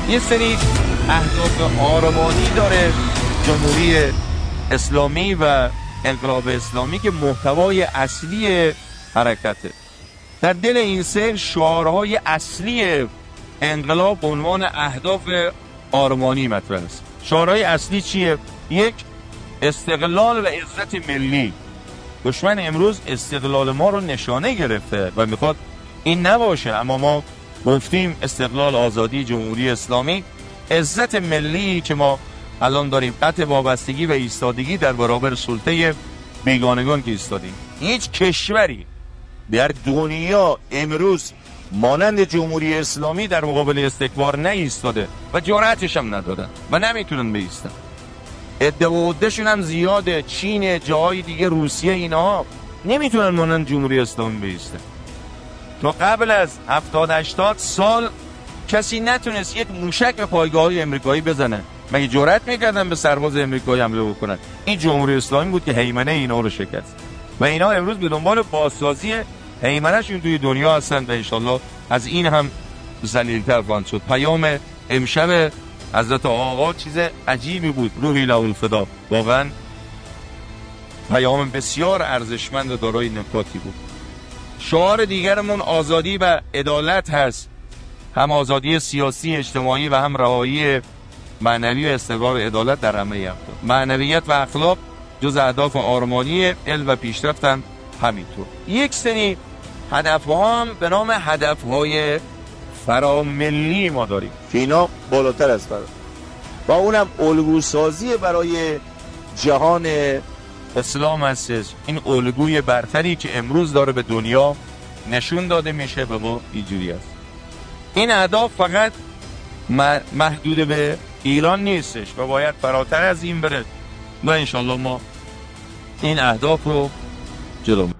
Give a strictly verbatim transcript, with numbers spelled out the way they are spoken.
یه سری اهداف آرمانی داره جمهوری اسلامی و انقلاب اسلامی که محتوای اصلی حرکته. در دل این سه شعارهای اصلی انقلاب به عنوان اهداف آرمانی مطرح است. شعارهای اصلی چیه؟ یک، استقلال و عزت ملی. دشمن امروز استقلال ما رو نشانه گرفته و میخواد این نباشه، اما ما گفتیم استقلال، آزادی، جمهوری اسلامی، عزت ملی که ما الان داریم، قطع وابستگی و ایستادگی در برابر سلطه بیگانگان که ایستادیم. هیچ کشوری در دنیا امروز مانند جمهوری اسلامی در مقابل استکبار نایستاده و جرأتش هم ندادن و نمیتونن بایستن. ادعاشون هم زیاده، چین، جاهای دیگه، روسیه، اینا نمیتونن مانند جمهوری اسلامی بایستن. تا قبل از هفتاد هشتاد سال کسی نتونست یک موشک به پایگاه‌های امریکایی بزنه. مگه جرأت میکردن به سرباز امریکایی حمله بکنن؟ این جمهوری اسلامی بود که هیمنه اینا رو شکست و اینا امروز به دنبال بازسازی هیمنه‌شون توی دنیا هستن و انشالله از این هم ذلیل‌تر خواهند شد. پیام امشب حضرت آقا چیز عجیبی بود، روحی له الفدا، واقعا پیام بسیار ارزشمند و دارای نکاتی بود. شعار دیگرمون آزادی و عدالت هست، هم آزادی سیاسی اجتماعی و هم رهایی معنوی و استقرار و عدالت در همه افراد. معنویت و اخلاق جز اهداف آرمانی علم و پیشرفتن همینطور. یک سری هدف‌ها هم به نام هدف‌های فراملی ما داریم که اینا بالاتر از فرا و اونم الگوسازی برای جهان اسلام هستش. این الگوی برتری که امروز داره به دنیا نشون داده میشه به ما اینجوری است. این اهداف فقط محدود به ایران نیستش و باید فراتر از این بره و انشالله ما این اهداف رو جلو